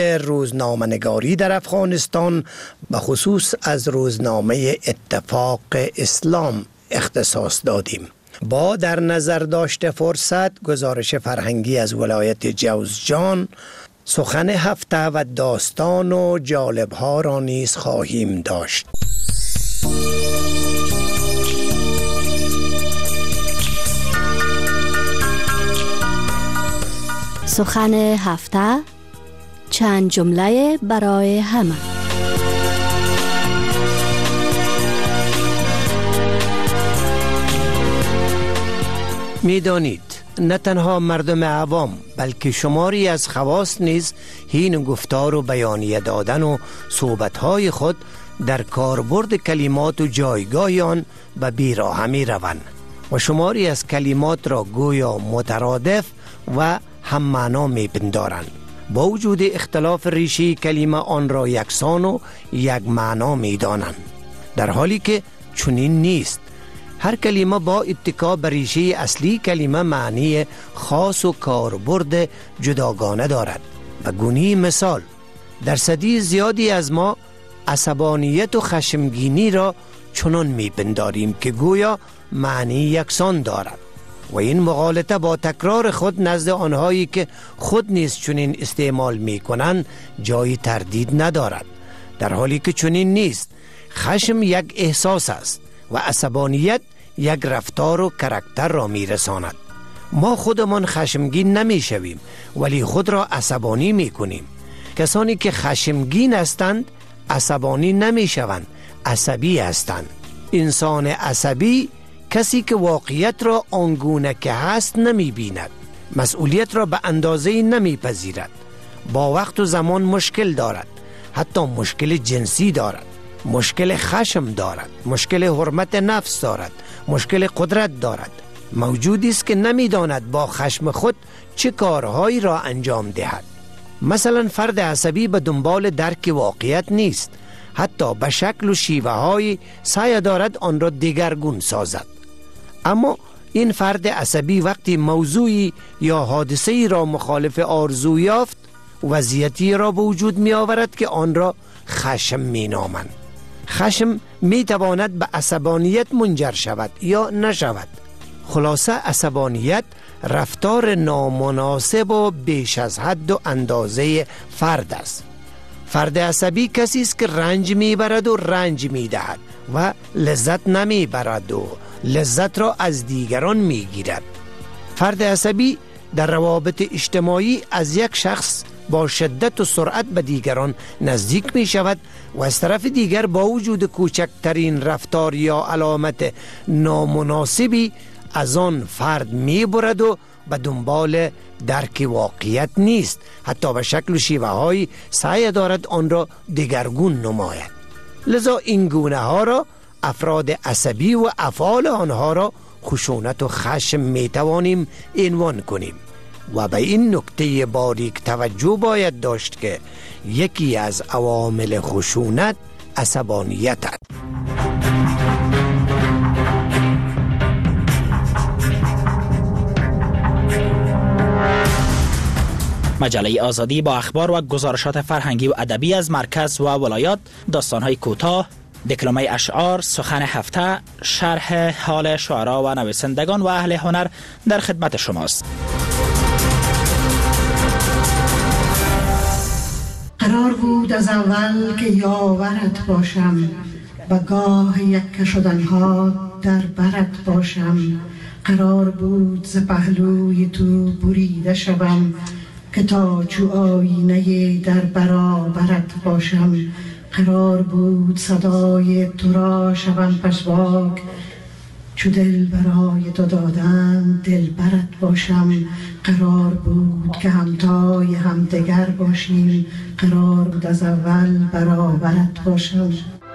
روزنامه‌نگاری در افغانستان به خصوص از روزنامه اتفاق اسلام اختصاص دادیم. با در نظر داشت فرصت، گزارش فرهنگی از ولایت جوزجان، سخن هفته و داستان و جالب‌ها را نیز خواهیم داشت. سخن هفته، چند جمله برای همه. می‌دانید نه تنها مردم عوام بلکه شماری از خواص نیز هین گفتار و بیانیه دادن و صحبت‌های خود در کاربرد کلمات و جایگاه آن به بیراهه می‌روند و شماری از کلمات را گویا مترادف و هم معنا می‌پندارند. با وجود اختلاف ریشه کلمه آن را یکسان و یک معنا می‌دانند، در حالی که چنین نیست. هر کلمه با اتکا بر ریشه اصلی کلمه معنی خاص و کاربرد جداگانه دارد. و گونی مثال، درصدی زیادی از ما عصبانیت و خشمگینی را چنان می‌پنداریم که گویا معنی یکسان دارد و این مغالطه با تکرار خود نزد آنهایی که خود نیز چنین استعمال می‌کنند جای تردید ندارد، در حالی که چنین نیست. خشم یک احساس است و عصبانیت یک رفتار و کاراکتر را می‌رساند. ما خودمان خشمگین نمی‌شویم ولی خود را عصبانی می‌کنیم. کسانی که خشمگین هستند عصبانی نمی‌شوند، عصبی هستند. انسان عصبی کسی که واقعیت را آنگونه که هست نمی‌بیند، مسئولیت را به اندازه‌ای نمی‌پذیرد، با وقت و زمان مشکل دارد، حتی مشکل جنسی دارد، مشکل خشم دارد، مشکل حرمت نفس دارد، مشکل قدرت دارد. موجودی است که نمی‌داند با خشم خود چه کارهایی را انجام دهد. مثلا فرد عصبی به دنبال درک واقعیت نیست، حتی به شکل و شیوه‌های سعی دارد آن را دگرگون سازد. اما این فرد عصبی وقتی موضوعی یا حادثه‌ای را مخالف آرزو یافت، وضعیتی را به وجود می آورد که آن را خشم می نامند. خشم می تواند به عصبانیت منجر شود یا نشود. خلاصه عصبانیت رفتار نامناسب و بیش از حد و اندازه فرد است. فرد عصبی کسی است که رنج می برد و رنج می دهد و لذت نمی برد و لذت را از دیگران می گیرد. فرد عصبی در روابط اجتماعی از یک شخص با شدت و سرعت به دیگران نزدیک می شود و از طرف دیگر با وجود کوچکترین رفتار یا علامت نامناسبی از آن فرد می برد و به دنبال درک واقعیت نیست، حتی به شکل و شیوه های سعی دارد آن را دگرگون نماید. لذا این گونه ها را افراد عصبی و افعال آنها را خشونت و خشم می توانیم عنوان کنیم و به این نکته باریک توجه باید داشت که یکی از عوامل خشونت عصبانیت است. مجله آزادی با اخبار و گزارشات فرهنگی و ادبی از مرکز و ولایات، داستان‌های کوتاه، دکلمه اشعار، سخن هفته، شرح حال شعرا و نویسندگان و اهل هنر در خدمت شماست. قرار بود از اول که یاورت باشم، و گاه یک شدنها در برت باشم. قرار بود ز پهلوی تو بریده شوم، که تا چو آینه در برابرت باشم. قرار بود صدای تو را شوم پژواک، چو دل برای تو دادن دل برت باشم. قرار بود که همتای همدیگر باشیم، قرار بود از اول برابرت باشم.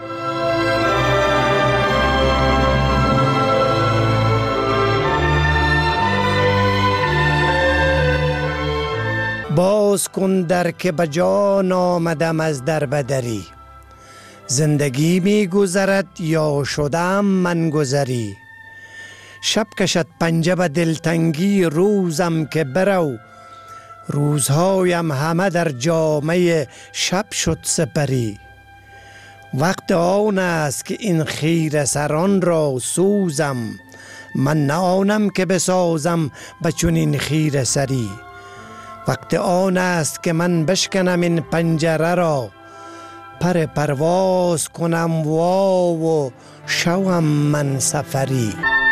باز کن در که بجان آمدم از در بدری، زندگی می گذرد یا شدم من گذری. شب کشد پنجه به دلتنگی روزم که برو، روزهایم همه در جامه شب شد سپری. وقت آن است که این خیره سران را سوزم، من نه آنم که بسازم به چنین خیره سری. وقت آن است که من بشکنم این پنجره را، پر پرواز کنم وا و شوم من سفری.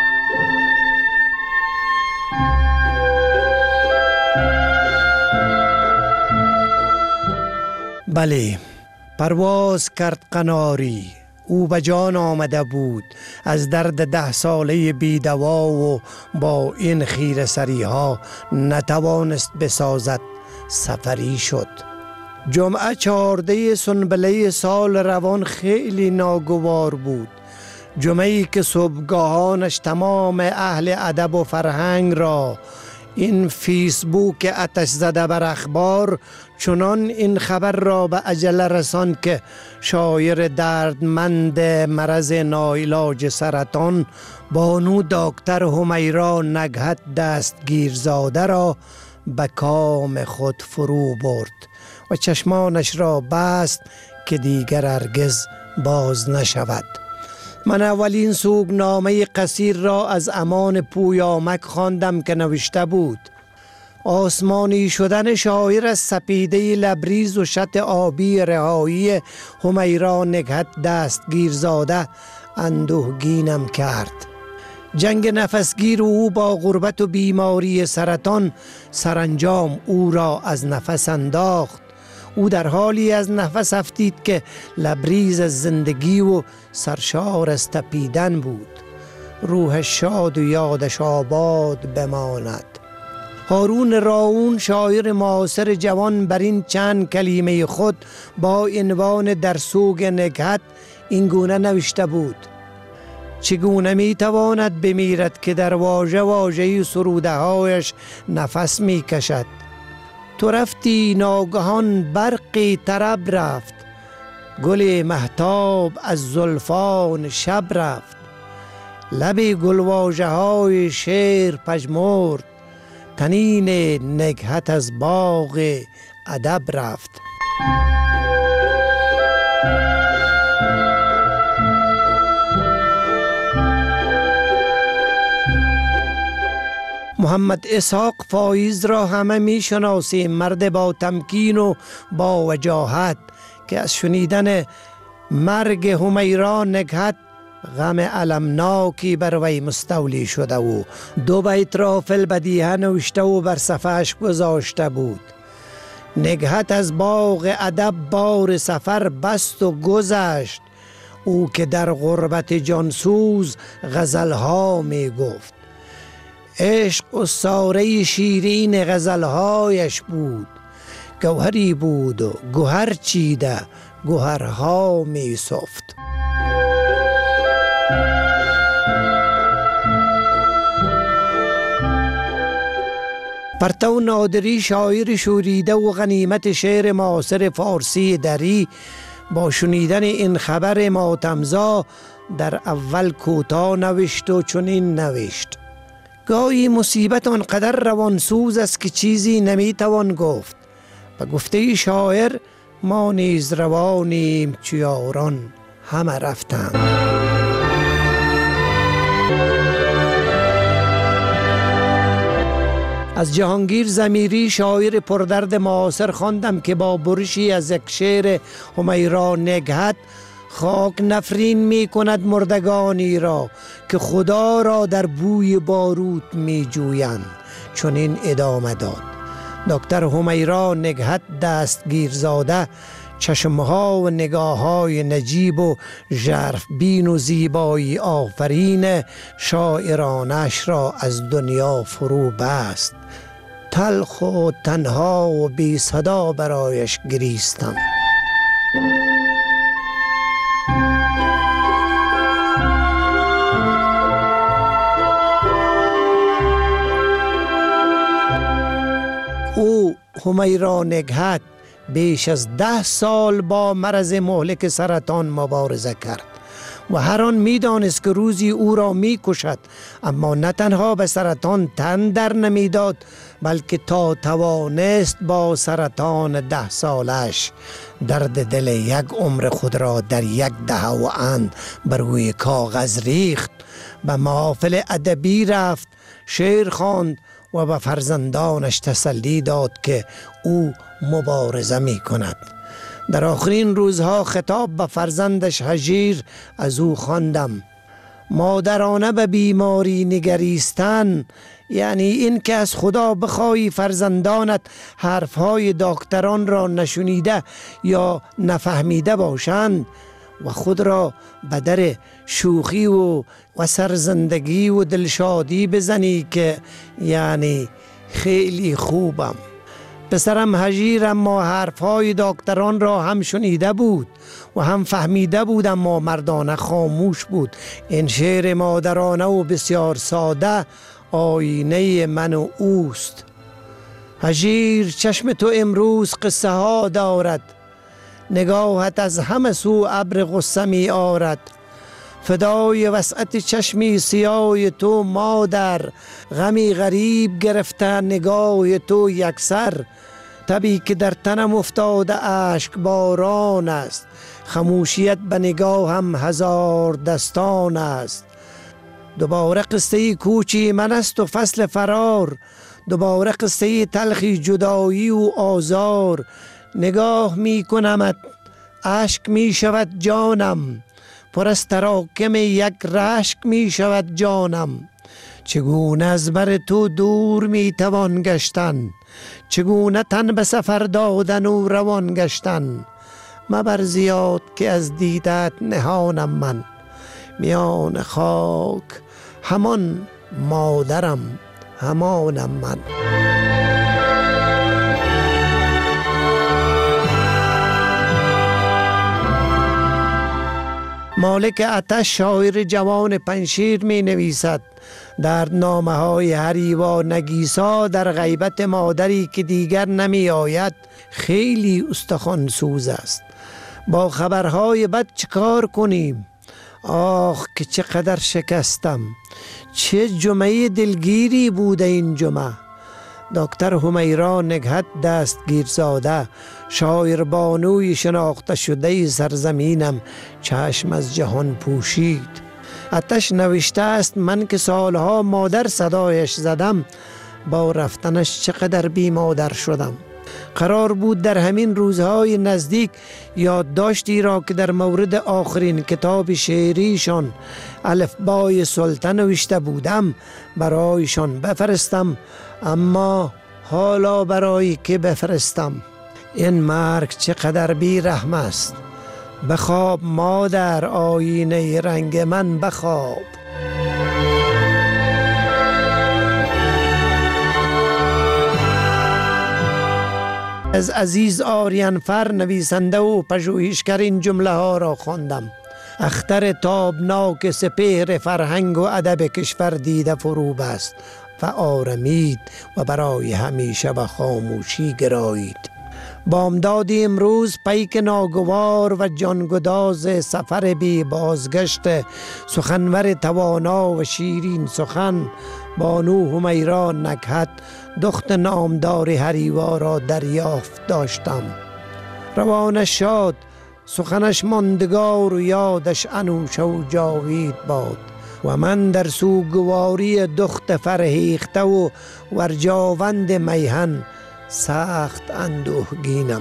بله، پرواز کرد قناری، او به جان آمده بود از درد 10 ساله بیدوا و با این خیره سری ها نتوانست بسازد، سفری شد. جمعه 14 سنبله سال روان خیلی ناگوار بود. جمعه‌ای که صبحگاهانش تمام اهل ادب و فرهنگ را این فیسبوک آتش زده بر اخبار چنان این خبر را به عجله رساند که شاعر دردمند مرض ناعلاج سرطان بانو دکتر همیرا نگهت دستگیرزاده را به کام خود فرو برد و چشمانش را بست که دیگر هرگز باز نشود. من اولین سوگنامه قصیر را از امان پویامک خواندم که نوشته بود: آسمانی شدن شاعر از سپیده لبریز و شط آبی رهایی همیرا نگهت دستگیرزاده اندوهگینم کرد. جنگ نفسگیر او با غربت و بیماری سرطان سرانجام او را از نفس انداخت. او در حالی از نفس افتید که لبریز از زندگی و سرشار از تپیدن بود. روح شاد و یادش آباد بماند. هارون راون شاعر معاصر جوان بر این چند کلمه خود با عنوان در سوگ نگهت این گونه نوشته بود: چگونه می تواند بمیرد که در واژه واژه سروده هایش نفس می کشد. تو رفتی ناگهان برقی طرب رفت، گل مهتاب از زلفان شب رفت. لب گلواژه های شعر پژمرد، تنین نگهت از باغ ادب رفت. محمد اسحاق فایز را همه می شناسیم، مرد با تمکین و با وجاهت که از شنیدن مرگ همیرا نگهت غم المناکی بر وی مستولی شده و 2 بیت را فی البدیهه نوشته و بر صفحه‌اش گذاشته بود: نگهت از باغ ادب بار سفر بست و گذشت، او که در غربت جانسوز غزلها می گفت. عشق استاره شیرین غزلهایش بود، گوهری بود و گوهر چیده گوهرها می سفت. پرتو نادری شاعر شوریده و غنیمت شعر معاصر فارسی دری با شنیدن این خبر ماتمزا در اول کوتاه نوشت و چنین نوشت: گاهی مصیبت آنقدر روانسوز است که چیزی نمیتوان گفت. به گفته شاعر ما نیز روانیم چو یاران همه رفتند. از جهانگیر ضمیری شاعر پردرد معاصر خواندم که با برشی از یک شعر همیرا نگهت خاک نفرین می کند مردگانی را که خدا را در بوی باروت می جویند. چون این ادامه داد: دکتر همیرا نگهت دستگیرزاده چشمها و نگاههای نجیب و ژرف بین و زیبایی آفرین شاعرانش را از دنیا فرو بست. تلخ و تنها و بی صدا برایش گریستم. او همیرا نگهت بیش از 10 سال با مرض مهلک سرطان مبارزه کرد و هر آن می دانست که روزی او را می کشد، اما نه تنها به سرطان تن در نمی داد بلکه تا توانست با سرطان 10 سالش درد دل یک عمر خود را در 1 دهه و اند بر روی کاغذ ریخت. به محافل ادبی رفت، شعر خواند و به فرزندانش تسلی داد که او مبارزه می کند. در آخرین روزها خطاب به فرزندش هجیر از او خواندم: مادرانه به بیماری نگریستن یعنی این که از خدا بخواهی فرزندانت حرفهای دکتران را نشنیده یا نفهمیده باشند و خود را به در شوخی و سرزندگی و دلشادی بزنی که یعنی خیلی خوبم. پسرم هجیر اما حرفهای دکتران را هم شنیده بود و هم فهمیده بود، اما مردانه خاموش بود. این شعر مادرانه و بسیار ساده آینه من و اوست. هجیر، چشم تو امروز قصه ها دارد، نگاهت از همه سو ابر غصه می آرد. فدای وسعت چشمی سیاه تو مادر، غمی غریب گرفته نگاه تو یکسر. تبی که در تنم افتاده اشک باران است، خموشیت به نگاه هم 1000 دستان است. دوباره قصه کوچی من است و فصل فرار، دوباره قصه تلخی جدایی و آزار. نگاه می کنمت اشک می شود جانم، پر از تراکم یک رشک می شود جانم. چگونه از بر تو دور می توان گشتن، چگونه تن به سفر دادن و روان گشتن. مبر زیاد که از دیدت نهانم من، میان خاک همان مادرم همانم من. مالک آتش، شاعر جوان پنشیر می نویسد در نامه های هریوا نگیسا در غیبت مادری که دیگر نمی آید خیلی استخوان سوز است. با خبرهای بد چکار کنیم؟ آخ که چقدر شکستم، چه جمعه دلگیری بوده این جمعه. دکتر همیرا نگهت دستگیرزاده، شاعر بانوی شناخته شده سرزمینم، چشم از جهان پوشید. آتش نوشته است من که سالها مادر صدایش زدم، با رفتنش چقدر بی مادر شدم. قرار بود در همین روزهای نزدیک یادداشتی را که در مورد آخرین کتاب شعریشان الفبای سلطان نوشته بودم برایشان بفرستم، اما حالا برای که بفرستم؟ این مرگ چقدر بی رحم است. بخواب مادر، آینه رنگ من بخواب. از عزیز آریانفر نویسنده و پژوهشگر این جمله ها را خواندم: اختر تابناک سپهر فرهنگ و ادب کشور دیده فروب است و آرمید و برای همیشه به خاموشی گرایید. بامداد امروز پیک ناگوار و جانگداز سفر بی بازگشت سخنور توانا و شیرین سخن بانو همیرا نکهت دخت نامدار هریوا را دریافت داشتم. روانش شاد، سخنش ماندگار و یادش انوشه و جاوید باد و من در سوگواری دخت فرهیخته و ورجاوند میهن سخت اندوهگینم.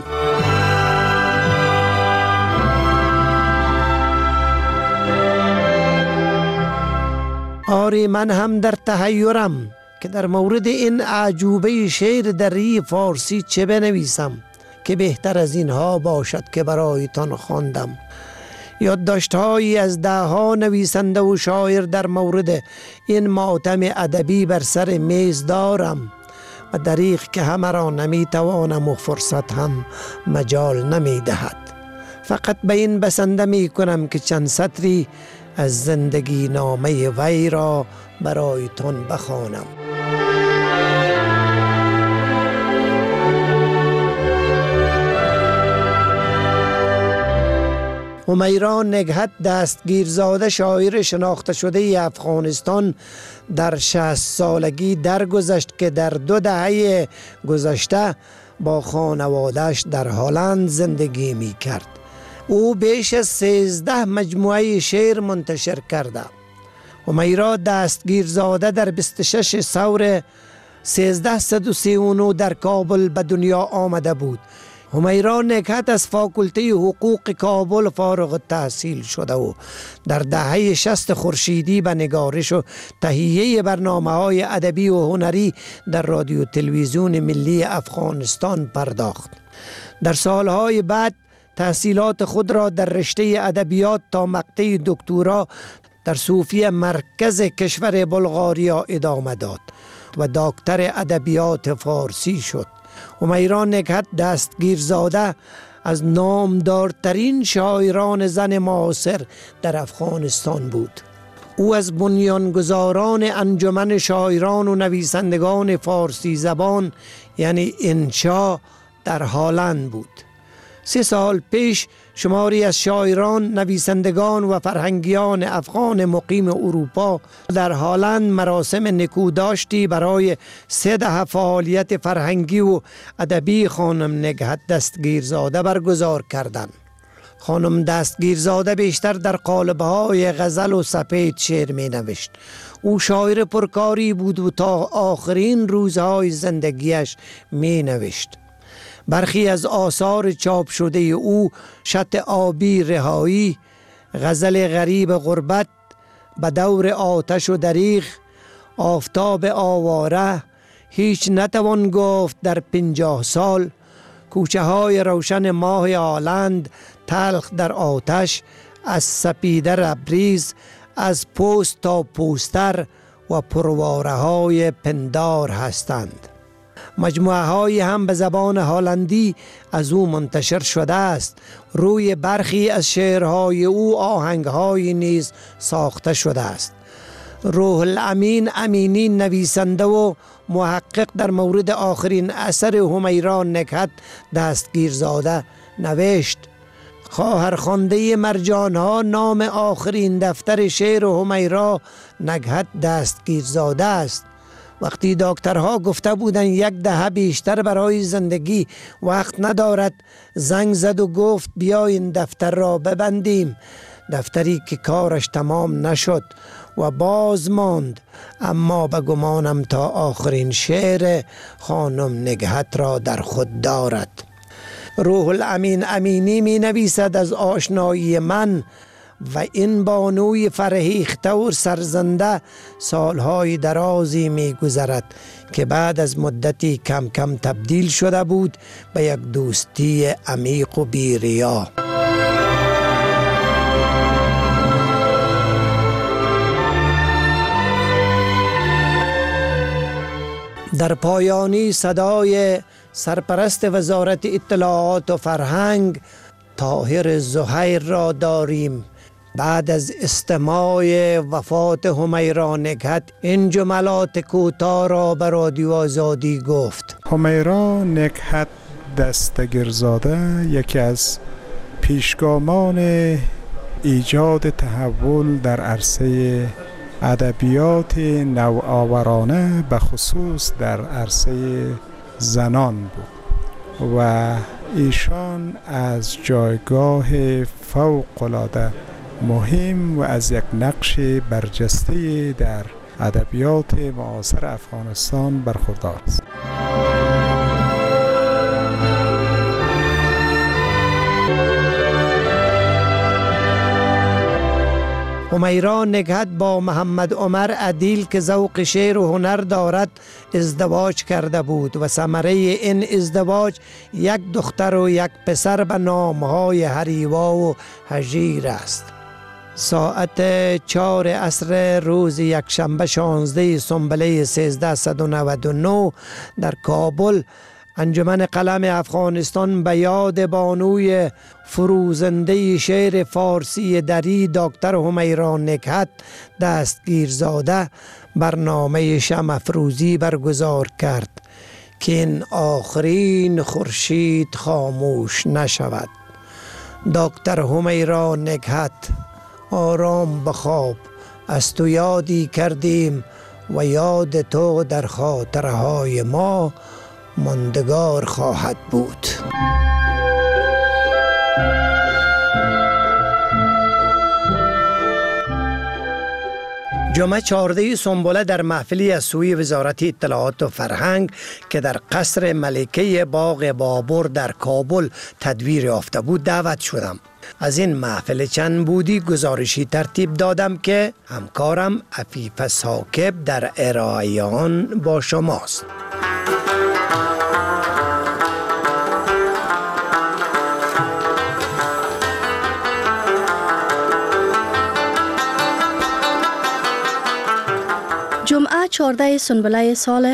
آری من هم در تحیرم که در مورد این اعجوبه شعر دری فارسی چه بنویسم که بهتر از اینها باشد که برایتان خواندم. یادداشت‌هایی از ده‌ها نویسنده و شاعر در مورد این ماتم ادبی بر سر میز دارم و دریغ که همه را نمیتوانم و فرصت هم مجال نمیدهد. فقط به این بسنده می کنم که چند سطری از زندگی نامه وی را برایتان بخوانم. همیرا نگهت دستگیرزاده شاعر شناخته شده افغانستان در 60 سالگی درگذشت که در 2 دهه گذشته با خانواده‌اش در هلند زندگی می کرد. او بیش از 13 مجموعه شعر منتشر کرده. همیرا دستگیرزاده در 26 ثور 1339 در کابل به دنیا آمده بود. همیرا نگهت از فاکولته حقوق کابل فارغ التحصیل شده و در دهه 60 خورشیدی به نگارش و تهیه برنامه‌های ادبی و هنری در رادیو تلویزیون ملی افغانستان پرداخت. در سالهای بعد تحصیلات خود را در رشته ادبیات تا مقطع دکترا در صوفیه مرکز کشور بلغاریا ادامه داد و دکتر ادبیات فارسی شد. همیرا نگهت دستگیرزاده از نامدارترین شاعران زن معاصر در افغانستان بود. او از بنیانگذاران انجمن شاعران و نویسندگان فارسی زبان یعنی انشا در هلند بود. 3 سال پیش شماری از شاعران، نویسندگان و فرهنگیان افغان مقیم اروپا در هلند مراسم نکوداشتی برای 3 دهه فعالیت فرهنگی و ادبی خانم نگهت دستگیرزاده برگزار کردند. خانم دستگیرزاده بیشتر در قالب‌های غزل و سپید شعر می نوشت. او شاعر پرکاری بود و تا آخرین روزهای زندگیش می نوشت. برخی از آثار چاپ شده او شط آبی رهایی، غزل غریب غربت، به دور آتش و دریغ، آفتاب آواره، هیچ نتوان گفت در 50 سال، کوچه های روشن ماه هلند، تلخ در آتش، از سپیده ربریز، از پوست تا پوستر و پرواره های پندار هستند. مجموعه های هم به زبان هلندی از او منتشر شده است. روی برخی از شعرهای او آهنگهای نیز ساخته شده است. روح الامین امینی نویسنده و محقق در مورد آخرین اثر همیرا نگهت دستگیرزاده نوشت: خواهرخوانده مرجانها نام آخرین دفتر شعر همیرا نگهت دستگیرزاده است. وقتی دکترها گفته بودند 1 دهه بیشتر برای زندگی وقت ندارد، زنگ زد و گفت بیاین دفتر را ببندیم. دفتری که کارش تمام نشد و باز ماند، اما به گمانم تا آخرین شعر خانم نگهت را در خود دارد. روح الامین امینی می نویسد: از آشنایی من و این بانوی فرهیخته و سرزنده سالهای درازی می گذرد که بعد از مدتی کم کم تبدیل شده بود به یک دوستی عمیق و بی‌ریا. در پایانی صدای سرپرست وزارت اطلاعات و فرهنگ طاهر زهیر را داریم. بعد از استماع وفات همیرا نگهت این جملات کوتاه را به رادیو آزادی گفت: همیرا نگهت دستگیرزاده یکی از پیشگامان ایجاد تحول در عرصه ادبیات نوآورانه به خصوص در عرصه زنان بود و ایشان از جایگاه فوق‌العاده مهم و از یک نقش برجسته در ادبیات معاصر افغانستان برخوردار است. همیرا نگهت با محمد عمر عدیل که ذوق شعر و هنر دارد ازدواج کرده بود و ثمره این ازدواج 1 دختر و 1 پسر به نامهای هریوا و هژیر است. ساعت 4 عصر روز یکشنبه 16 سنبله 1399 در کابل انجمن قلم افغانستان به یاد بانوی فروزنده شعر فارسی دری دکتر همیرا نگهت دستگیرزاده برنامه شمع افروزی برگزار کرد که این آخرین خورشید خاموش نشود. دکتر همیرا نکهت آرام بخواب، از تو یادی کردیم و یاد تو در خاطرهای ما ماندگار خواهد بود. جمعه 14 سنبله در محفلی از سوی وزارت اطلاعات و فرهنگ که در قصر ملکه باغ بابر در کابل تدبیر یافته بود دعوت شدم. از این محفل چند بودی گزارشی ترتیب دادم که همکارم عفیف ثاقب در ارائه آن با شماست. جمعه 14 سنبله سال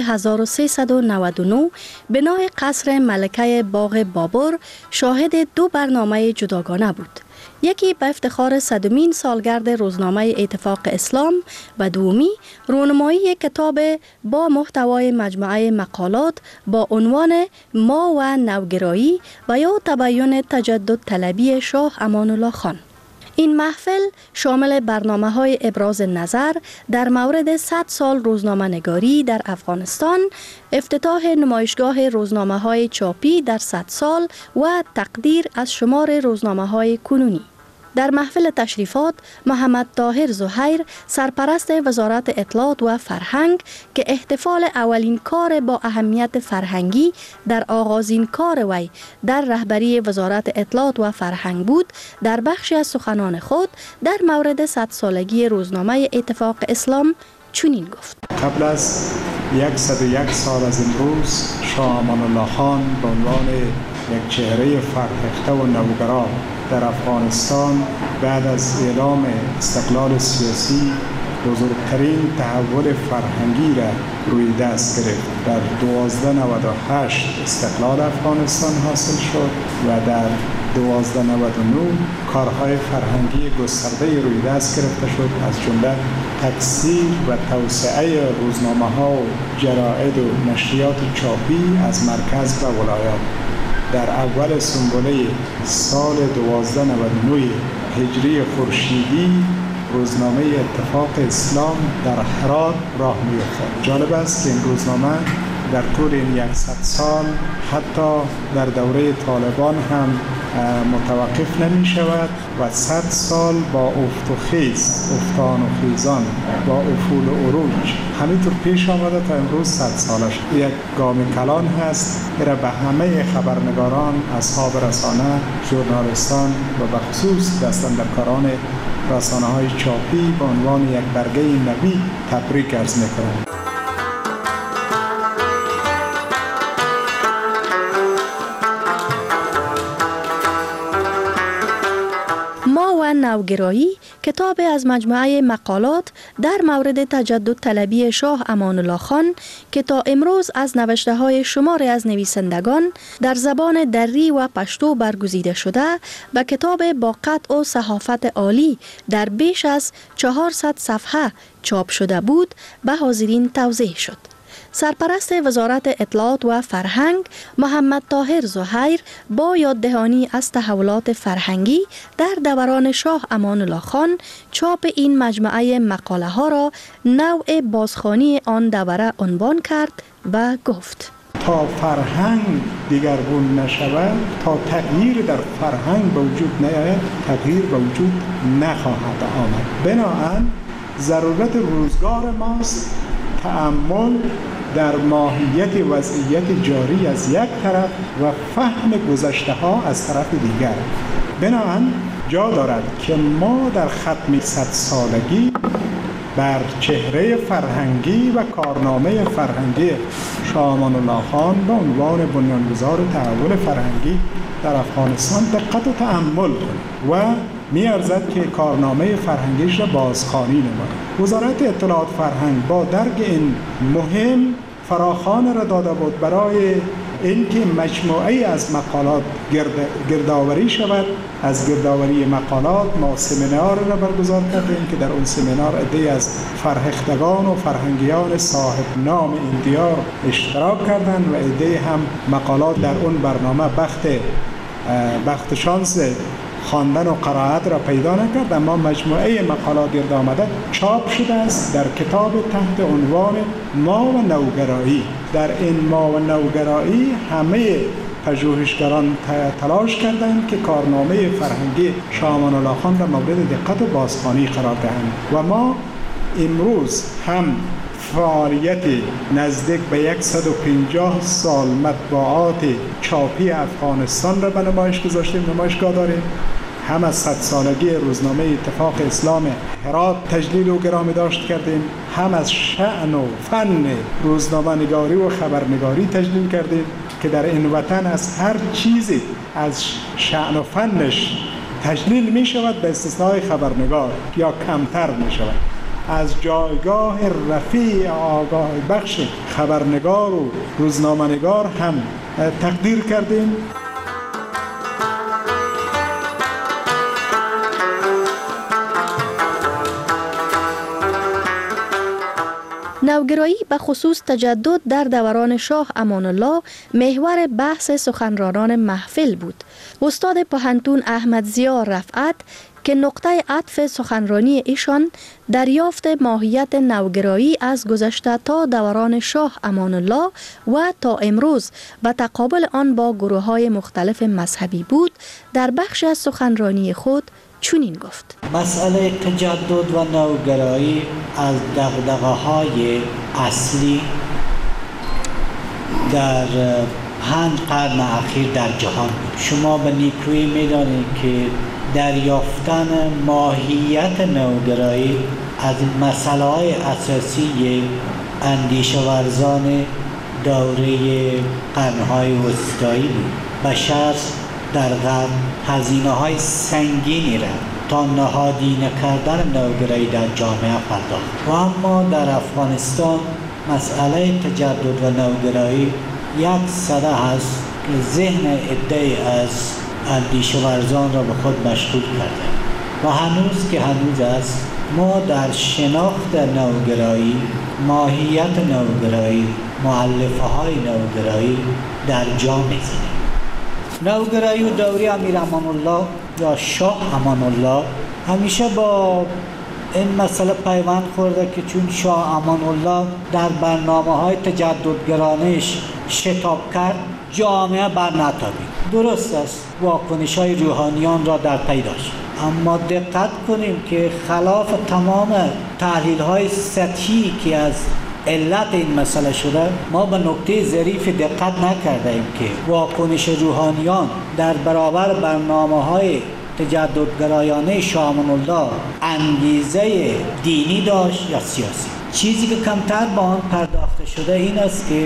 1399 بنای قصر ملکه باغ بابر شاهد دو برنامه جداگانه بود. یکی به افتخار 100مین سالگرد روزنامه اتفاق اسلام و دومی رونمایی کتاب با محتوای مجموعه مقالات با عنوان ما و نوگرایی و یا تبیین تجدد طلبی شاه امان الله خان. این محفل شامل برنامه‌های ابراز نظر در مورد 100 سال روزنامه نگاری در افغانستان، افتتاح نمایشگاه روزنامه‌های چاپی در 100 سال و تقدیر از شمار روزنامه‌های کنونی. در محفل تشریفات محمد طاهر زهیر سرپرست وزارت اطلاعات و فرهنگ که احتفال اولین کار با اهمیت فرهنگی در آغازین کار وی در رهبری وزارت اطلاعات و فرهنگ بود، در بخشی از سخنان خود در مورد 100 سالگی روزنامه اتفاق اسلام چنین گفت: قبل از 101 سال از امروز شاه امان الله خان به عنوان یک چهره فرهیخته و نوگرا در افغانستان بعد از اعلام استقلال سیاسی بزرگترین تحول فرهنگی را روی دست گرفت. در 1298 استقلال افغانستان حاصل شد و در 1299 کارهای فرهنگی گسترده روی دست گرفته شد، از جمله تکثیر و توسعه روزنامه‌ها و جراید و نشریات چاپی از مرکز و ولایات. در اول سنبله سال 1299 هجری خورشیدی روزنامه اتفاق اسلام در هرات راه می‌افتاد. جالب است که این روزنامه در طول این 100 سال حتی در دوره طالبان هم متوقف نمی شود و 100 سال با افت و خیز، افتان و خیزان، با افول و عروج همینطور پیش آمده تا امروز 100 سالش. یک گام کلان هست که به همه خبرنگاران، اصحاب رسانه، ژورنالیستان و به خصوص دستاندرکاران رسانه‌های چاپی به عنوان یک برگه نوید تبریک عرض می‌کنم. نوگرایی کتاب از مجموعه مقالات در مورد تجدد طلبی شاه امان الله خان که تا امروز از نوشته های شماری از نویسندگان در زبان دری و پشتو برگزیده شده و کتاب با قطع و صحافت عالی در بیش از 400 صفحه چاپ شده بود به حاضرین توضیح شد. سرپرست وزارت اطلاعات و فرهنگ محمد طاهر زهیر با یاددهانی از تحولات فرهنگی در دوران شاه امان الله خان چاپ این مجموعه مقاله ها را نوع بازخوانی آن دوره عنوان کرد و گفت: تا فرهنگ دیگرگون نشود، تا تغییر در فرهنگ به وجود نیاید، تغییر به وجود نخواهد آمد. بنابراین ضرورت روزگار ماست تأمل در ماهیت وضعیت جاری از یک طرف و فهم گذشته ها از طرف دیگر. بنابراین جا دارد که ما در ختم 100 سالگی بر چهره فرهنگی و کارنامه فرهنگی شاه امان الله خان به عنوان بنیانگذار تحول فرهنگی در افغانستان دقت و تأمل کنیم و می‌ارزد که کارنامه فرهنگیش را بازخوانی نماییم. وزارت اطلاعات فرهنگ با درک این مهم فراخوان را داده بود برای اینکه مجموعه از مقالات گردآوری شود. از گردآوری مقالات ما سمینار را برگزار کردیم که در اون سمینار عده‌ای از فرهیختگان و فرهنگیان صاحب نام این دیار اشتراک کردند و عده‌ای هم مقالات در اون برنامه بخت شانس خواندن و قرائت را پیدا نکرد، اما مجموعه مقالات گرد آمده چاپ شده است در کتاب تحت عنوان ما و نوگرایی. در این ما و نوگرایی همه پژوهشگران تلاش کردند که کارنامه فرهنگی شاه امان الله خان را مورد دقت و بازخوانی قرار دهند و ما امروز هم فعالیت نزدیک به 150 سال مطبوعات چاپی افغانستان را به نمایش گذاشتیم، نمایشگاه داریم. هم از 100 سالگی روزنامه اتفاق اسلام هرات تجلیل و گرامی داشت کردیم، هم از شأن و فن روزنامه نگاری و خبرنگاری تجلیل کردیم که در این وطن از هر چیزی از شأن و فنش تجلیل می شود به استثنای خبرنگار یا کمتر می شود. از جایگاه رفیع آگاه بخش خبرنگار و روزنامه نگار هم تقدیر کردیم. نوگرایی به خصوص تجدد در دوران شاه امان الله محور بحث سخنرانان محفل بود. استاد پوهنتون احمد ضیا رفعت که نقطه عطف سخنرانی ایشان دریافت ماهیت نوگرایی از گذشته تا دوران شاه امان الله و تا امروز و تقابل آن با گروه‌های مختلف مذهبی بود، در بخش از سخنرانی خود چنین گفت: مسئله تجدد و نوگرایی از دغدغه‌های اصلی در 5 قرن اخیر در جهان بود. شما به نیکویی می‌دانید که دریافتن ماهیت نوگرایی از مسائل اساسی اندیشه ورزان دوره قرن‌های وسطایی بود. بشر در غرب هزینه‌های سنگینی را تا نهادینه کردن نوگرایی در جامعه پرداخت و اما در افغانستان مسئله تجدد و نوگرایی یک صده است که ذهن عده‌ای از اندیشه ورزان را به خود مشغول کرده و هنوز که هنوز است ما در شناخت نوگرایی، ماهیت نوگرایی، مؤلفه های نوگرایی در جا می‌زنیم. نوگرایی و دوره امیر امان الله یا شاه امان الله همیشه با این مسئله پیوند خورده که چون شاه امان الله در برنامه‌های تجددگرانش شتاب کرد، جامعه برنتابید. درست است واکنش‌های روحانیان را در پی داشت، اما دقت کنیم که خلاف تمام تحلیل‌های سطحی که از علت این مسئله شده، ما به نکته ظریف دقت نکردیم که واکنش روحانیان در برابر برنامه‌های تجددگرایانه شاه امان الله انگیزه دینی داشت یا سیاسی. چیزی که کمتر به آن پرداخته شده این است که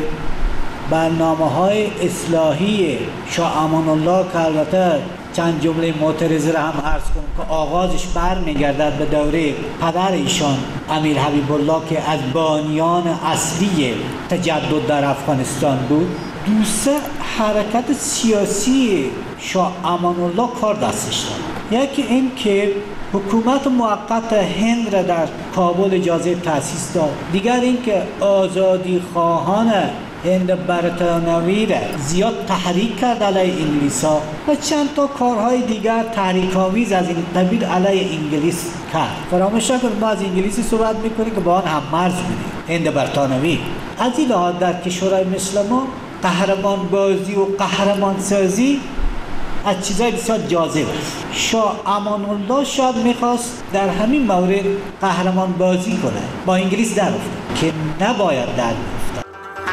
برنامه‌های اصلاحی شاه امان الله که البته چند جمله معترضه را هم عرض کنم که آغازش برمیگردد به دوره پدر ایشان امیر حبیب الله که از بانیان اصلی تجدد در افغانستان بود. دوسته حرکت سیاسی شاه امان الله کار دستش داد. یکی این که حکومت موقت هند را در کابل اجازه تأسیس داد. دیگر این که آزادی خواهان هند برطانوی را زیاد تحریک کرد علیه انگلیس‌ها و چند تا کارهای دیگر تحریک‌آمیز از این قبیل علیه انگلیس کرد. فراموش نکنید ما از انگلیسی صحبت می‌کنیم که با آن هم مرز بودیم، هند برطانوی. از این لحاظ در کشورهای مثل ما قهرمان بازی و قهرمان سازی از چیزای بسیار جاذب است. شاه امان الله شاید می‌خواست در همین مورد قهرمان بازی کنه، با انگلیس در افتاد که نباید در افتاد.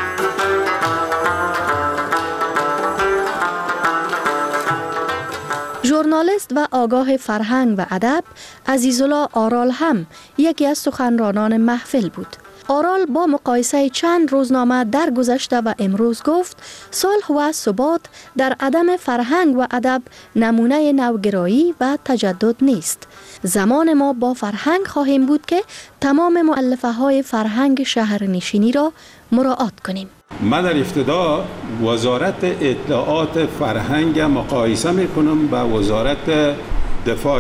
ژورنالیست و آگاه فرهنگ و ادب عزیزالله آرال هم یکی از سخنرانان محفل بود. آرال با مقایسه چند روزنامه در گذشته و امروز گفت صلح و ثبات در عدم فرهنگ و ادب نمونه نوگرایی و تجدد نیست. زمان ما با فرهنگ خواهیم بود که تمام مؤلفه های فرهنگ شهرنشینی را مراعات کنیم. من در ابتدا وزارت اطلاعات فرهنگ مقایسه میکنم با وزارت دفاع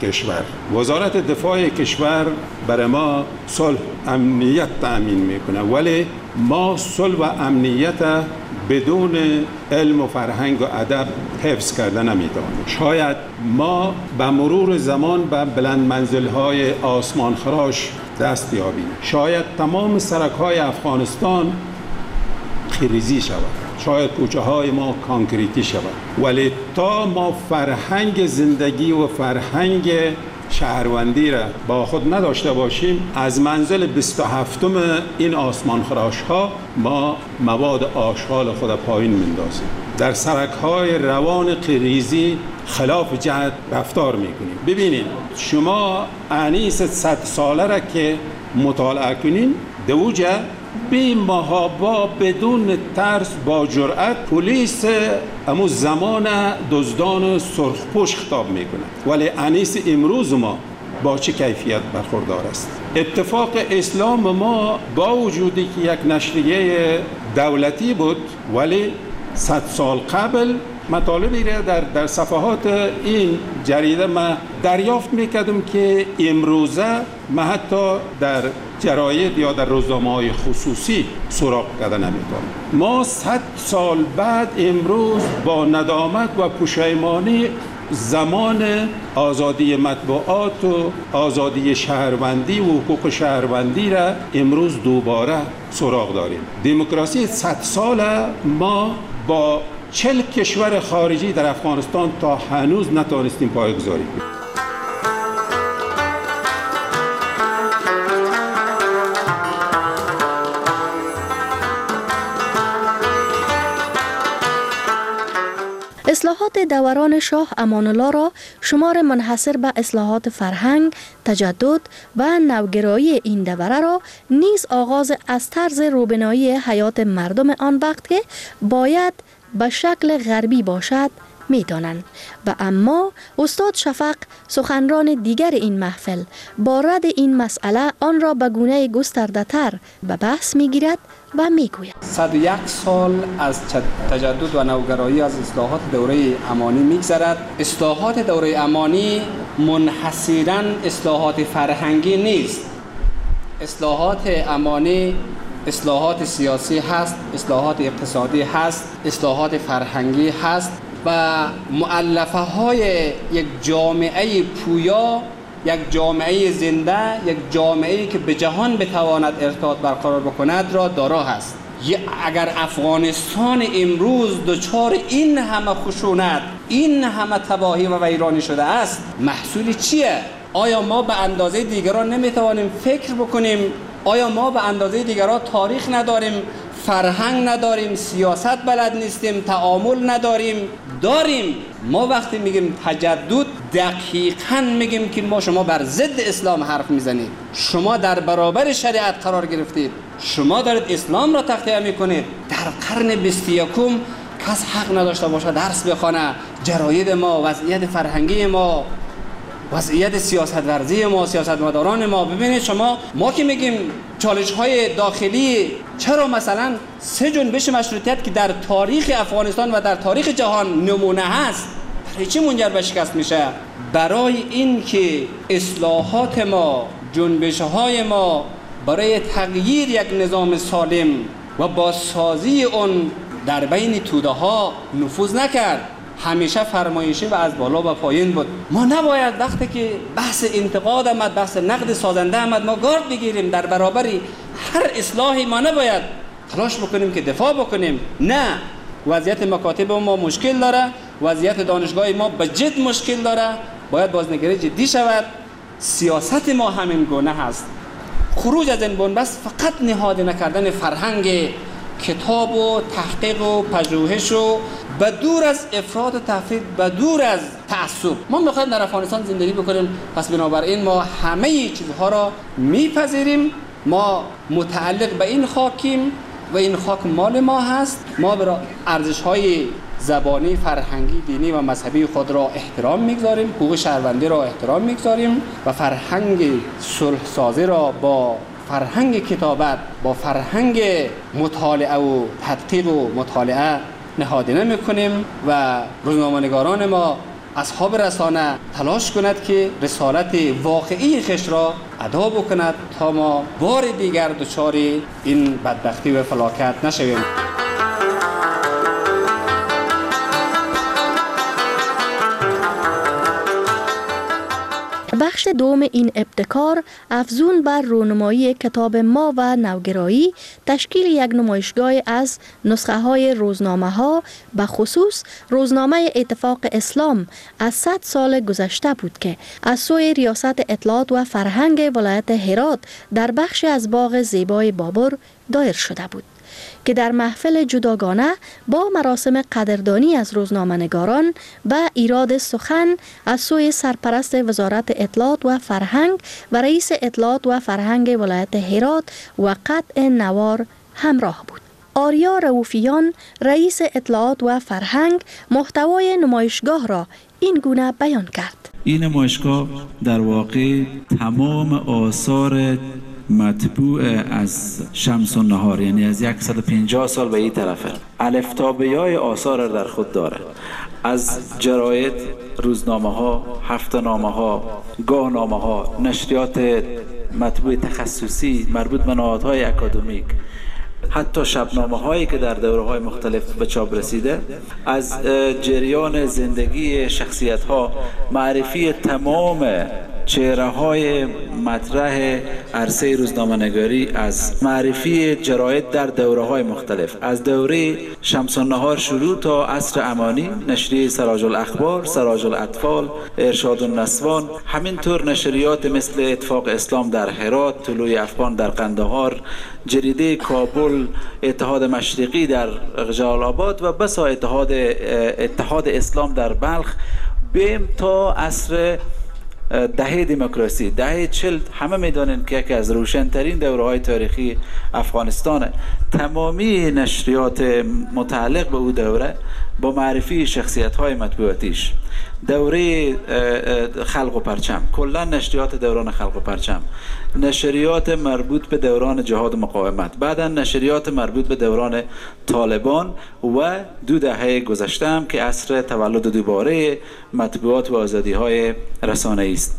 کشور. وزارت دفاع کشور برای ما صلح امنیت تأمین میکنه، ولی ما صلح و امنیت بدون علم و فرهنگ و ادب حفظ کرده نمیتوانیم. شاید ما به مرور زمان به بلند منزل‌های آسمان خراش دست یابیم. شاید تمام سرک‌های افغانستان خیریزی شود، شاید کوچه های ما کانکریتی شود، ولی تا ما فرهنگ زندگی و فرهنگ شهروندی را با خود نداشته باشیم، از منزل 27م این آسمان خراش ها ما مواد آشغال خود پایین میندازیم. در سرک های روان قریزی خلاف جهت رفتار میکنیم. ببینید شما انیس 100 ساله را که مطالعه کنین، دوجه بی محابا بدون ترس با جرأت پلیس امو زمان دزدان سرخپوش خطاب میکنه، ولی انیس امروز ما با چه کیفیت برخوردار است؟ اتفاق اسلام ما با وجودی که یک نشریه دولتی بود، ولی 100 سال قبل مطالبی را در صفحات این جریده ما دریافت میکردم که امروزه ما حتی در جراید یا در روزنامه‌های خصوصی سراغ کرده نمیتونیم. ما 100 سال بعد امروز با ندامت و پشیمانی زمان آزادی مطبوعات و آزادی شهروندی و حقوق شهروندی را امروز دوباره سراغ داریم. دموکراسی 100 ساله ما با 40 کشور خارجی در افغانستان تا هنوز نتوانستیم پایه‌گذاری کنیم. اصلاحات دوران شاه امان الله را شمار منحصر به اصلاحات فرهنگ، تجدد و نوگرایی این دوره را نیز آغاز از طرز روبنایی حیات مردم آن وقت که باید به شکل غربی باشد می دانند. و اما استاد شفق سخنران دیگر این محفل با رد این مسئله آن را به گونه گسترده تر به بحث می گیرد و می گوید 101 سال از تجدد و نوگرایی از اصلاحات دوره امانی می گذرد. اصلاحات دوره امانی منحصراً اصلاحات فرهنگی نیست. اصلاحات امانی اصلاحات سیاسی هست، اصلاحات اقتصادی هست، اصلاحات فرهنگی هست و مؤلفه های یک جامعه پویا، یک جامعه زنده، یک جامعه‌ای که به جهان بتواند ارتباط برقرار بکند را دارا هست. اگر افغانستان امروز دچار این همه خشونت، این همه تباهی و ویرانی شده است، محصول چیه؟ آیا ما به اندازه دیگران نمیتوانیم فکر بکنیم؟ آیا ما به اندازه دیگران تاریخ نداریم، فرهنگ نداریم، سیاست بلد نیستیم، تعامل نداریم؟ داریم. ما وقتی میگیم تجدد دقیقاً میگیم که شما بر ضد اسلام حرف میزنید، شما در برابر شریعت قرار گرفتید، شما دارید اسلام را تخطیه میکنید. در قرن 21 کس حق نداشته باشه درس بخونه، جراید ما، وضعیت فرهنگی ما، وضعیت سیاست ورزی ما، سیاستمداران ما. ببینید شما، ما که میگیم چالش های داخلی، چرا مثلا 3 جنبش مشروطیت که در تاریخ افغانستان و در تاریخ جهان نمونه هست، برای چی منجر به شکست میشه؟ برای این که اصلاحات ما، جنبش های ما برای تغییر یک نظام سالم و بازسازی اون در بین توده ها نفوذ نکرد. همیشه فرمایشی و از بالا و پایین بود. ما نباید وقتی که بحث انتقاد آمد، بحث نقد سازنده آمد، ما گارد بگیریم. در برابر هر اصلاحی ما نباید تلاش بکنیم که دفاع بکنیم. نه، وضعیت مکاتب ما مشکل داره، وضعیت دانشگاه ما به جد مشکل داره، باید بازنگری جدی شود. سیاست ما همین گونه هست. خروج از این بنبست فقط نهاده نکردن فرهنگ، کتاب و تحقیق و پژوهش و به دور از افراط و تفرید، به دور از تعصب. ما میخوایم در افغانستان زندگی بکنیم، پس بنابراین ما همه چیزها را میپذیریم. ما متعلق به این خاکیم و این خاک مال ما هست. ما برای ارزش‌های زبانی، فرهنگی، دینی و مذهبی خود را احترام میگذاریم، حقوق شهروندی را احترام میگذاریم و فرهنگ صلح سازی را با فرهنگ کتابت، با فرهنگ مطالعه و تدقیق و مطالعه نهادینه میکنیم و روزنامه‌نگاران ما اصحاب رسانه تلاش کند که رسالت واقعی خش را ادا بکند تا ما بار دیگر دچار این بدبختی و فلاکت نشویم. بخش دوم این ابتکار افزون بر رونمایی کتاب ما و نوگرایی تشکیل یک نمایشگاه از نسخه های روزنامه ها به خصوص روزنامه اتفاق اسلام از 100 سال گذشته بود که از سوی ریاست اطلاعات و فرهنگ ولایت هرات در بخشی از باغ زیبای بابر دایر شده بود که در محفل جداگانه با مراسم قدردانی از روزنامه‌نگاران و ایراد سخن از سوی سرپرست وزارت اطلاعات و فرهنگ و رئیس اطلاعات و فرهنگ ولایت هرات و قطع نوار همراه بود. آریا رؤوفیان رئیس اطلاعات و فرهنگ محتوای نمایشگاه را این گونه بیان کرد. این نمایشگاه در واقع تمام آثار مطبوع از شمس النهار، یعنی از 150 سال به این طرفه، الف تا به یای آثار را در خود داره. از جراید، روزنامه ها، هفته‌نامه ها، گاهنامه ها، نشریات مطبوع تخصصی مربوط به نهادهای اکادمیک، حتی شبنامه هایی که در دوره های مختلف به چاپ رسیده، از جریان زندگی شخصیت ها، معرفی تمام چهره های مطرح عرصه روزنامه نگاری، از معرفی جراید در دوره های مختلف، از دوره شمس النهار شروع تا عصر امانی، نشریه سراج الاخبار، سراج الاطفال، ارشاد النسوان، همینطور نشریات مثل اتفاق اسلام در هرات، طلوع افغان در قندهار، جریده کابل، اتحاد مشرقی در جلال آباد و بسا اتحاد اسلام در بلخ، بیم تا عصر دهه دموکراسی، دهه 40. همه میدانند که یکی از روشنترین دوره‌های تاریخی افغانستانه. تمامی نشریات متعلق به او دوره با معرفی شخصیت‌های مطبوعاتیش، دوره خلق و پرچم، کلا نشریات دوران خلق و پرچم، نشریات مربوط به دوران جهاد و مقاومت، بعدا نشریات مربوط به دوران طالبان و 2 دهه گذشته هم که عصر تولد دوباره مطبوعات و آزادی‌های رسانه‌ای است.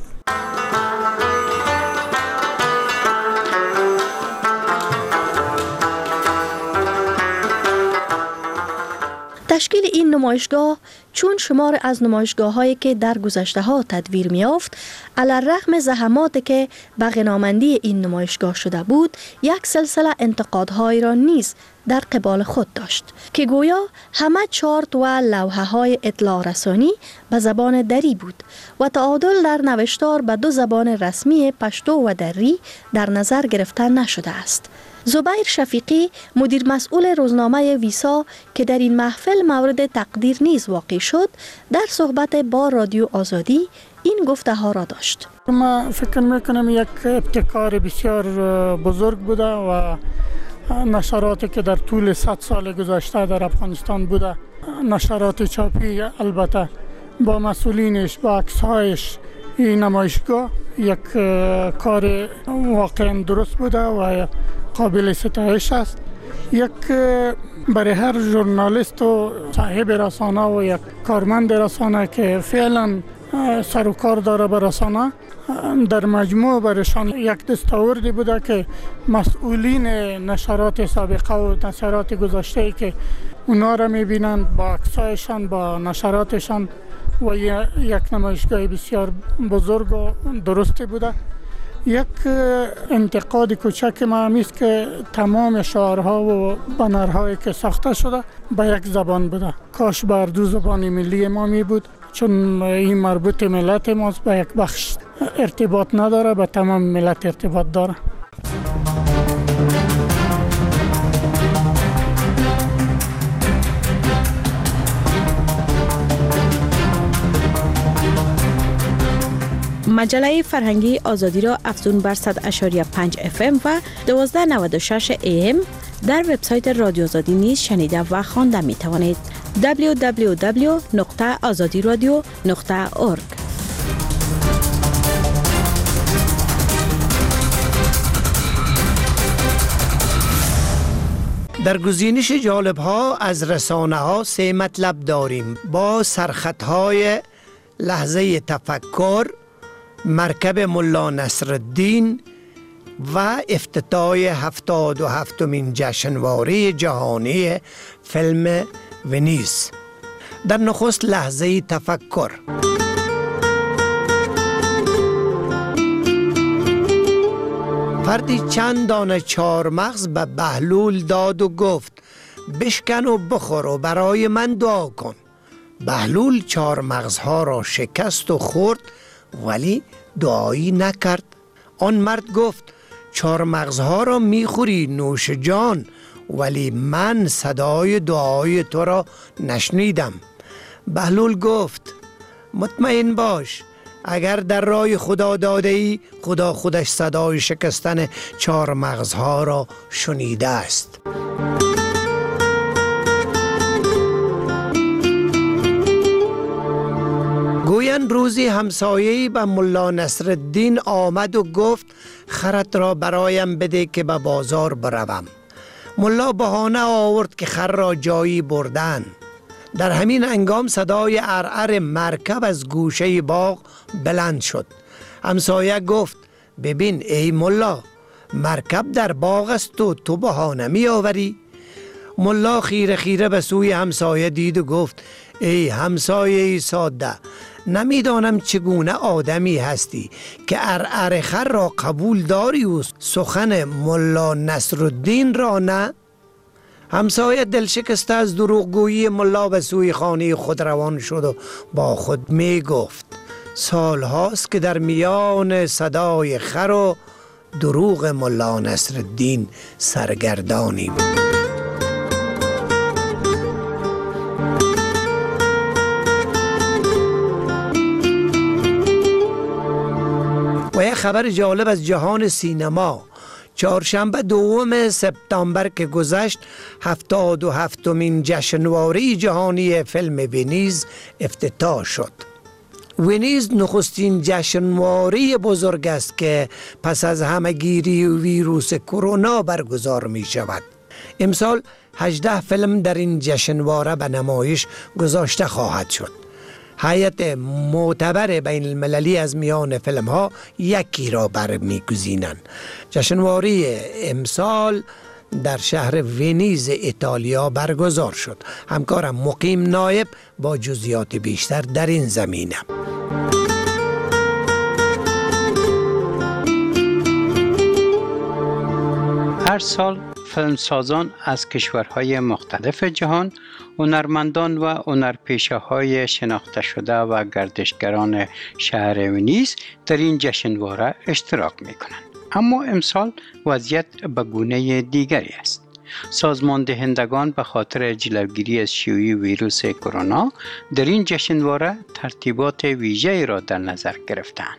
تشکیل این نمایشگاه چون شمار از نمایشگاه‌هایی که در گذشته‌ها تدویر می‌یافت، علی‌رغم زحماتی که به غنامندی این نمایشگاه شده بود، یک سلسله انتقادهایی را نیز در قبال خود داشت که گویا همه چارت و لوحه‌های اطلاع رسانی به زبان دری بود و تعادل در نوشتار به 2 زبان رسمی پشتو و دری در نظر گرفته نشده است. زبیر شفیقی مدیر مسئول روزنامه ویسا که در این محفل مورد تقدیر نیز واقع شد، در صحبت با رادیو آزادی این گفته ها را داشت. ما فکر میکنم یک ابتکار بسیار بزرگ بوده و نشراتی که در طول 100 سال گذشته در افغانستان بوده، نشرات چاپی البته با مسئولینش، با عکسهایش، این نمایشگاه یک کار واقعا درست بوده و قابل ستایش است. یک برای هر ژورنالیست و صاحب رسانه و یک کارمند رسانه که فعلا سر و کار داره به رسانه، در مجموع برایشان یک دستاوردی بوده که مسئولین نشرات سابقه و نشرات گذشته که اونا را میبینند با عکسایشان، با نشراتشان و یک نمایشگاه بسیار بزرگ و درستی بوده. یک انتقاد کوچک ما همیست که تمام شعارها و بنرهایی که ساخته شده به یک زبان بوده. کاش بر 2 زبان ملی ما می بود، چون این مربوط ملت ماست، به یک بخش ارتباط نداره، به تمام ملت ارتباط داره. مجله فرهنگی آزادی را افزون بر 100.5 FM و 1296 AM در وبسایت رادیو آزادی نیز شنیده و خوانده می توانید. www.azadiradio.org. در گزینش جالب ها از رسانه ها 3 مطلب داریم با سرخط های لحظه تفکر، مرکب ملا نصرالدین و افتتاح 77مین جشنواره جهانی فیلم ونیز. در نخست لحظه تفکر. فردی چند دانه چارمغز به بهلول داد و گفت بشکن و بخور و برای من دعا کن. بهلول چارمغزها را شکست و خورد ولی دعایی نکرد. آن مرد گفت چارمغزها را میخوری نوش جان، ولی من صدای دعای تو را نشنیدم. بهلول گفت مطمئن باش، اگر در راه خدا داده ای، خدا خودش صدای شکستن چارمغزها را شنیده است. گویند روزی همسایه‌ای به ملا نصرالدین آمد و گفت خرت را برایم بده که به بازار بروم. ملا بهانه آورد که خر را جایی بردن. در همین هنگام صدای عرعر مرکب از گوشه باغ بلند شد. همسایه گفت ببین ای ملا، مرکب در باغ است و تو بهانه می آوری؟ ملا خیره خیره به سوی همسایه دید و گفت ای همسایه ساده، نمیدانم چگونه آدمی هستی که عرعر خر را قبول داری و سخن ملا نصرالدین را نه؟ همسایه دلشکسته از دروغگویی ملا به سوی خانه خود روان شد و با خود می گفت سال هاست که در میان صدای خر و دروغ ملا نصرالدین سرگردانیم. و یک خبر جالب از جهان سینما. چهارشنبه 2 سپتامبر که گذشت 77مین جشنواره جهانی فیلم ونیز افتتاح شد. ونیز نخستین جشنواره بزرگ است که پس از همهگیری ویروس کرونا برگزار می شود. امسال 18 فیلم در این جشنواره به نمایش گذاشته خواهد شد. هیئت معتبر بین المللی از میان فیلم ها یکی را برمیگزینند. جشنواره امسال در شهر ونیز ایتالیا برگزار شد. همکارم مقیم نایب با جزئیات بیشتر در این زمینه. هر سال فیلمسازان از کشورهای مختلف جهان، هنرمندان و هنرپیشه‌های شناخته شده و گردشگران شهر ونیز در این جشنواره اشتراک می‌کنند. اما امسال وضعیت به گونه دیگری است. سازمان دهندگان به خاطر جلوگیری از شیوع ویروس کرونا در این جشنواره ترتیبات ویژه‌ای را در نظر گرفتند.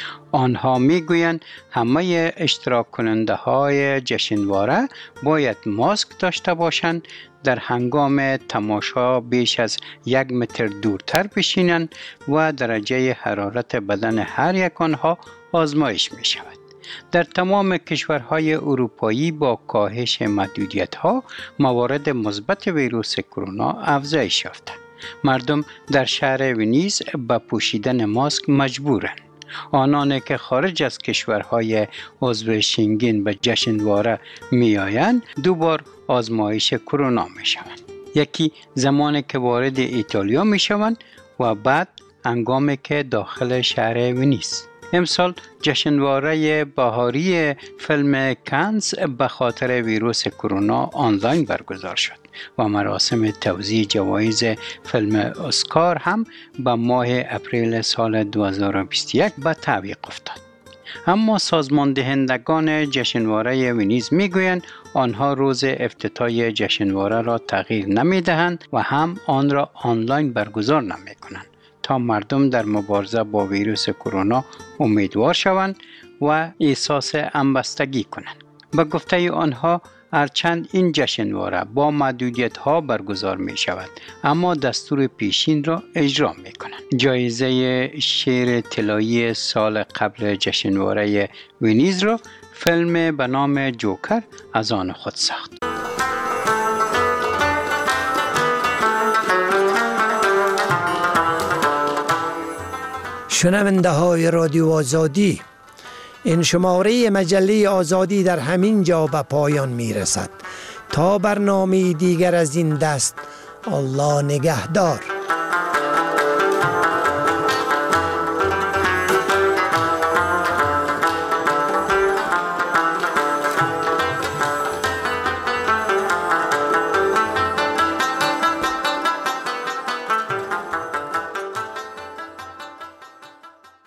آنها میگویند همه اشتراک کننده های جشنواره باید ماسک داشته باشند، در هنگام تماشا بیش از 1 متر دورتر بشینند و درجه حرارت بدن هر یک آنها آزمایش می شود. در تمام کشورهای اروپایی با کاهش محدودیت‌ها موارد مثبت ویروس کرونا افزایش یافته. مردم در شهر ونیز به پوشیدن ماسک مجبورند. آنانی که خارج از کشورهای عضو شنگن به جشنواره می آیند 2 بار آزمایش کرونا می شوند. یکی زمانی که وارد ایتالیا می شوند و بعد هنگامی که داخل شهر ونیز. امسال جشنواره بهاری فیلم کانز به خاطر ویروس کرونا آنلاین برگزار شد و مراسم توزیع جوایز فیلم اسکار هم به ماه اپریل سال 2021 به تعویق افتاد. اما سازمان دهندگان جشنواره ونیز میگویند آنها روز افتتاح جشنواره را تغییر نمیدهند و هم آن را آنلاین برگزار نمیکنند تا مردم در مبارزه با ویروس کرونا امیدوار شوند و احساس همبستگی کنند. به گفته آنها هرچند این جشنواره با محدودیت‌ها برگزار می شود اما دستور پیشین را اجرا می کنند. جایزه شیر طلایی سال قبل جشنواره ونیز را فیلم به نام جوکر از آن خود ساخت. شنونده های رادیو آزادی، این شماره مجله آزادی در همین جا به پایان می رسد. تا برنامه دیگر از این دست، الله نگهدار.